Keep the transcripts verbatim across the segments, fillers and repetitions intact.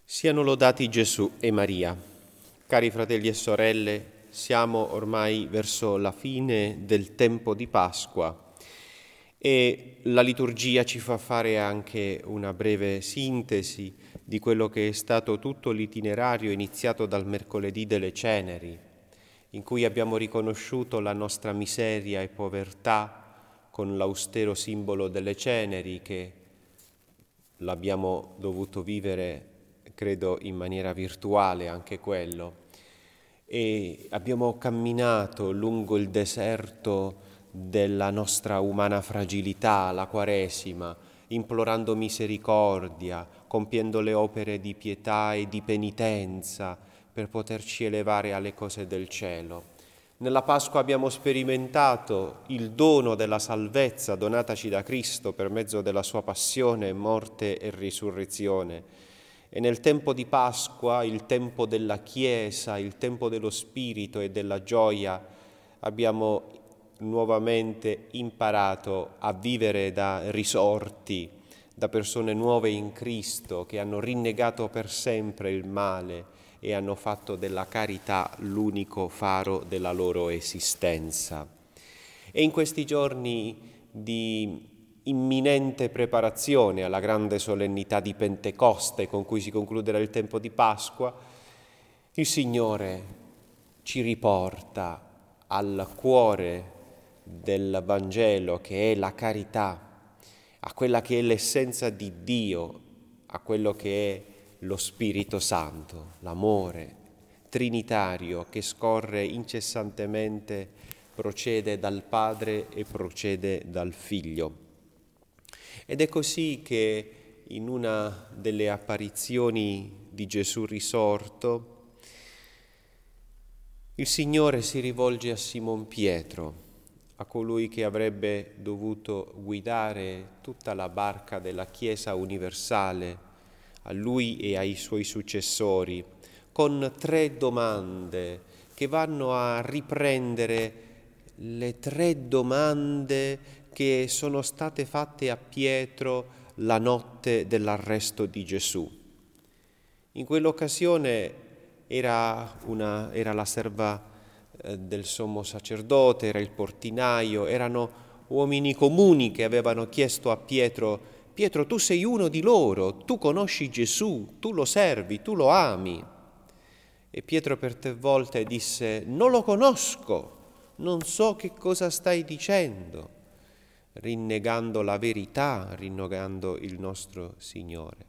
Siano lodati Gesù e Maria. Cari fratelli e sorelle, siamo ormai verso la fine del tempo di Pasqua e la liturgia ci fa fare anche una breve sintesi di quello che è stato tutto l'itinerario iniziato dal mercoledì delle Ceneri, in cui abbiamo riconosciuto la nostra miseria e povertà con l'austero simbolo delle ceneri che l'abbiamo dovuto vivere, credo, in maniera virtuale anche quello. E abbiamo camminato lungo il deserto della nostra umana fragilità, la Quaresima, implorando misericordia, compiendo le opere di pietà e di penitenza per poterci elevare alle cose del cielo. Nella Pasqua abbiamo sperimentato il dono della salvezza donataci da Cristo per mezzo della sua passione, morte e risurrezione. E nel tempo di Pasqua, il tempo della Chiesa, il tempo dello Spirito e della gioia, abbiamo nuovamente imparato a vivere da risorti, da persone nuove in Cristo che hanno rinnegato per sempre il male e hanno fatto della carità l'unico faro della loro esistenza. E in questi giorni di imminente preparazione alla grande solennità di Pentecoste con cui si concluderà il tempo di Pasqua, il Signore ci riporta al cuore del Vangelo, che è la carità, a quella che è l'essenza di Dio, a quello che è lo Spirito Santo, l'amore trinitario che scorre incessantemente, procede dal Padre e procede dal Figlio. Ed è così che in una delle apparizioni di Gesù risorto, il Signore si rivolge a Simon Pietro, a colui che avrebbe dovuto guidare tutta la barca della Chiesa universale, a lui e ai suoi successori, con tre domande che vanno a riprendere le tre domande che sono state fatte a Pietro la notte dell'arresto di Gesù. In quell'occasione era, una, era la serva eh, del sommo sacerdote, era il portinaio, erano uomini comuni che avevano chiesto a Pietro: Pietro, tu sei uno di loro, tu conosci Gesù, tu lo servi, tu lo ami. E Pietro per tre volte disse: non lo conosco, non so che cosa stai dicendo, rinnegando la verità, rinnegando il nostro Signore.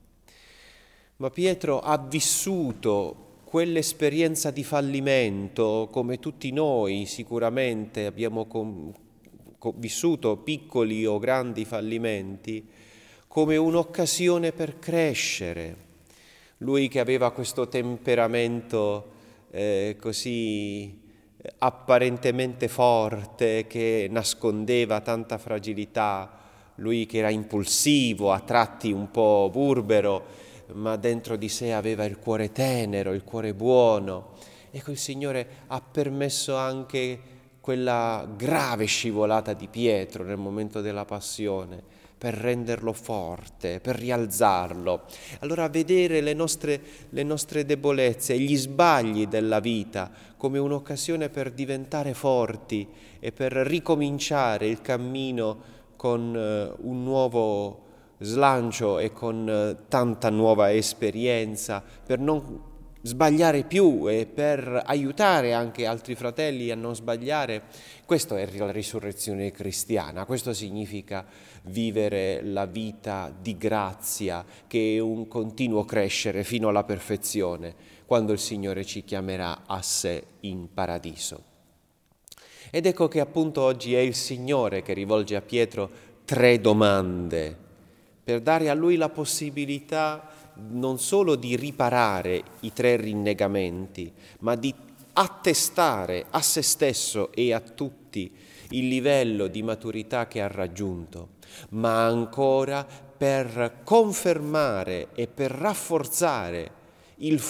Ma Pietro ha vissuto quell'esperienza di fallimento, come tutti noi sicuramente abbiamo com- com- vissuto piccoli o grandi fallimenti, come un'occasione per crescere. Lui che aveva questo temperamento eh, così apparentemente forte, che nascondeva tanta fragilità, lui che era impulsivo, a tratti un po' burbero, ma dentro di sé aveva il cuore tenero, il cuore buono. Ecco, il Signore ha permesso anche quella grave scivolata di Pietro nel momento della passione, per renderlo forte, per rialzarlo. Allora vedere le nostre, le nostre debolezze e gli sbagli della vita come un'occasione per diventare forti e per ricominciare il cammino con uh, un nuovo slancio e con uh, tanta nuova esperienza, per non sbagliare più e per aiutare anche altri fratelli a non sbagliare. Questo è la risurrezione cristiana, questo significa vivere la vita di grazia, che è un continuo crescere fino alla perfezione, quando il Signore ci chiamerà a sé in paradiso. Ed ecco che appunto oggi è il Signore che rivolge a Pietro tre domande, per dare a lui la possibilità non solo di riparare i tre rinnegamenti, ma di attestare a se stesso e a tutti il livello di maturità che ha raggiunto, ma ancora per confermare e per rafforzare il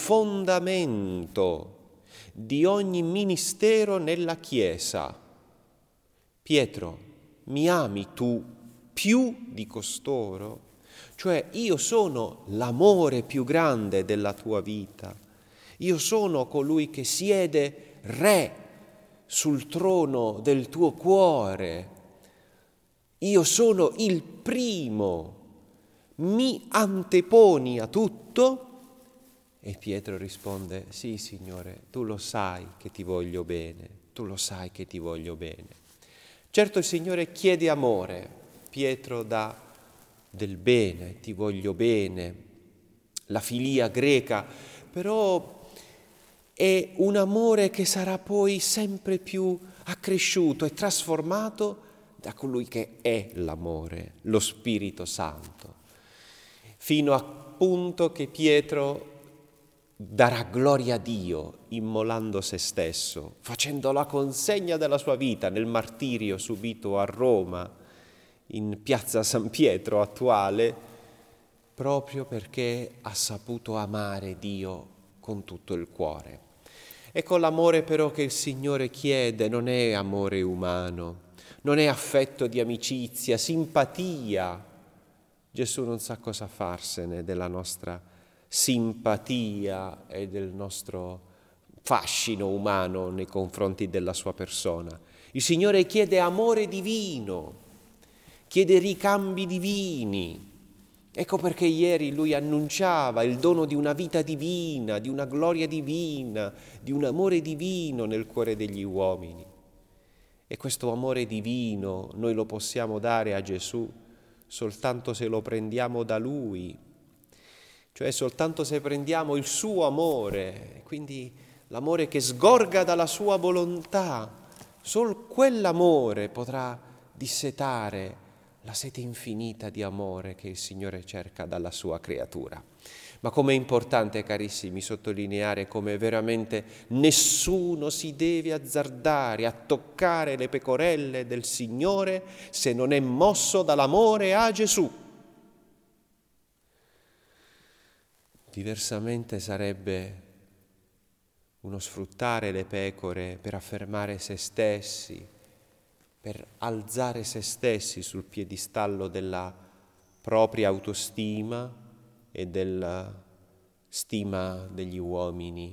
fondamento di ogni ministero nella Chiesa. Pietro, mi ami tu più di costoro? Cioè io sono l'amore più grande della tua vita, io sono colui che siede re sul trono del tuo cuore, io sono il primo, mi anteponi a tutto. E Pietro risponde: sì, Signore, tu lo sai che ti voglio bene, tu lo sai che ti voglio bene. Certo il Signore chiede amore, Pietro dà del bene, ti voglio bene, la filia greca, però è un amore che sarà poi sempre più accresciuto e trasformato da colui che è l'amore, lo Spirito Santo, fino a punto che Pietro darà gloria a Dio immolando se stesso, facendo la consegna della sua vita nel martirio subito a Roma, in piazza San Pietro attuale, proprio perché ha saputo amare Dio con tutto il cuore. Ecco, l'amore però che il Signore chiede non è amore umano, non è affetto di amicizia, simpatia. Gesù non sa cosa farsene della nostra simpatia e del nostro fascino umano nei confronti della sua persona. Il Signore chiede amore divino, chiede ricambi divini. Ecco perché ieri Lui annunciava il dono di una vita divina, di una gloria divina, di un amore divino nel cuore degli uomini. E questo amore divino noi lo possiamo dare a Gesù soltanto se lo prendiamo da Lui, cioè soltanto se prendiamo il suo amore, quindi l'amore che sgorga dalla sua volontà. Solo quell'amore potrà dissetare la sete infinita di amore che il Signore cerca dalla sua creatura. Ma com'è importante, carissimi, sottolineare come veramente nessuno si deve azzardare a toccare le pecorelle del Signore se non è mosso dall'amore a Gesù. Diversamente sarebbe uno sfruttare le pecore per affermare se stessi, per alzare se stessi sul piedistallo della propria autostima e della stima degli uomini.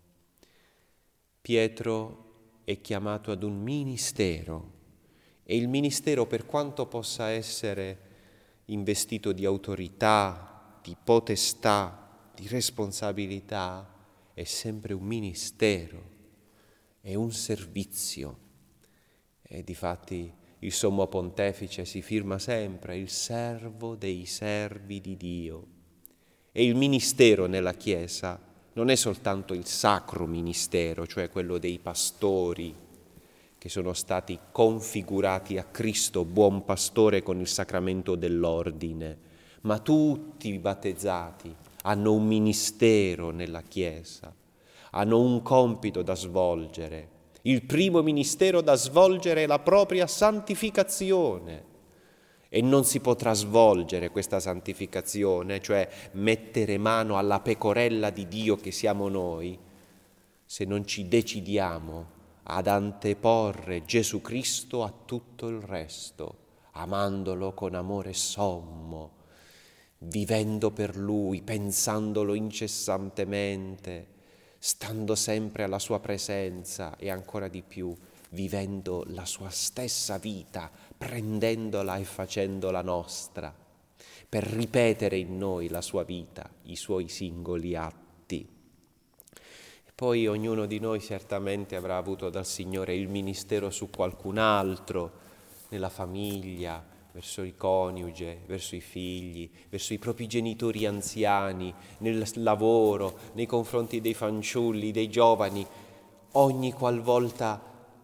Pietro è chiamato ad un ministero e il ministero, per quanto possa essere investito di autorità, di potestà, di responsabilità, è sempre un ministero, è un servizio. E difatti il Sommo Pontefice si firma sempre il servo dei servi di Dio. E il ministero nella Chiesa non è soltanto il sacro ministero, cioè quello dei pastori che sono stati configurati a Cristo, buon pastore, con il sacramento dell'ordine, ma tutti i battezzati hanno un ministero nella Chiesa, hanno un compito da svolgere. Il primo ministero da svolgere è la propria santificazione e non si potrà svolgere questa santificazione, cioè mettere mano alla pecorella di Dio che siamo noi, se non ci decidiamo ad anteporre Gesù Cristo a tutto il resto, amandolo con amore sommo, vivendo per Lui, pensandolo incessantemente, stando sempre alla sua presenza e ancora di più vivendo la sua stessa vita, prendendola e facendola nostra, per ripetere in noi la sua vita, i suoi singoli atti. E poi ognuno di noi certamente avrà avuto dal Signore il ministero su qualcun altro, nella famiglia, verso il coniuge, verso i figli, verso i propri genitori anziani, nel lavoro, nei confronti dei fanciulli, dei giovani. Ogni qualvolta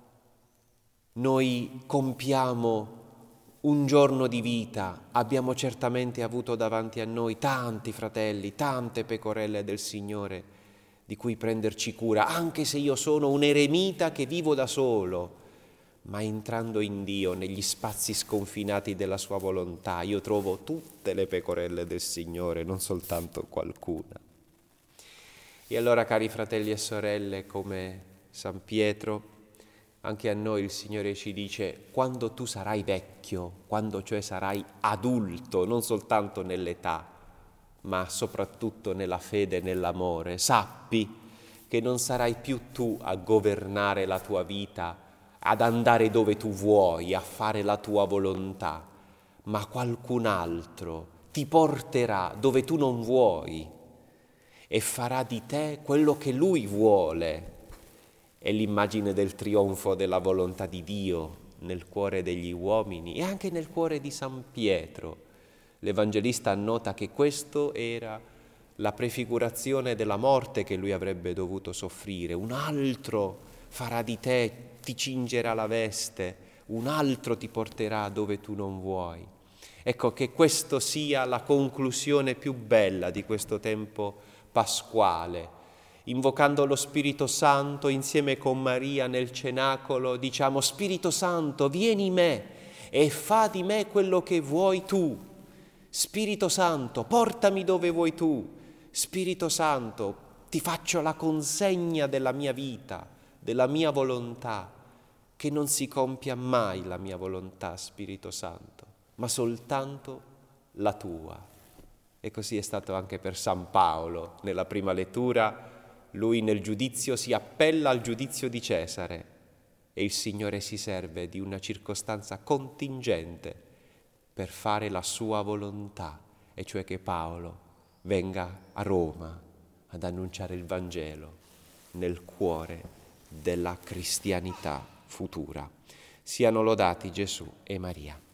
noi compiamo un giorno di vita, abbiamo certamente avuto davanti a noi tanti fratelli, tante pecorelle del Signore di cui prenderci cura, anche se io sono un eremita che vivo da solo. Ma entrando in Dio, negli spazi sconfinati della sua volontà, io trovo tutte le pecorelle del Signore, non soltanto qualcuna. E allora, cari fratelli e sorelle, come San Pietro, Anche a noi il Signore ci dice: quando tu sarai vecchio, quando cioè sarai adulto, non soltanto nell'età, ma soprattutto nella fede e nell'amore, sappi che non sarai più tu a governare la tua vita, ad andare dove tu vuoi, a fare la tua volontà, ma qualcun altro ti porterà dove tu non vuoi e farà di te quello che lui vuole. È l'immagine del trionfo della volontà di Dio nel cuore degli uomini e anche nel cuore di San Pietro. L'Evangelista annota che questo era la prefigurazione della morte che lui avrebbe dovuto soffrire. Un altro farà di te, ti cingerà la veste, un altro ti porterà dove tu non vuoi. Ecco, che questo sia la conclusione più bella di questo tempo pasquale. Invocando lo Spirito Santo insieme con Maria nel cenacolo, diciamo: Spirito Santo, vieni in me e fa di me quello che vuoi tu. Spirito Santo, portami dove vuoi tu. Spirito Santo, ti faccio la consegna della mia vita, della mia volontà, che non si compia mai la mia volontà, Spirito Santo, ma soltanto la tua. E così è stato anche per San Paolo. Nella prima lettura lui nel giudizio si appella al giudizio di Cesare e il Signore si serve di una circostanza contingente per fare la sua volontà, e cioè che Paolo venga a Roma ad annunciare il Vangelo nel cuore della cristianità futura. Siano lodati Gesù e Maria.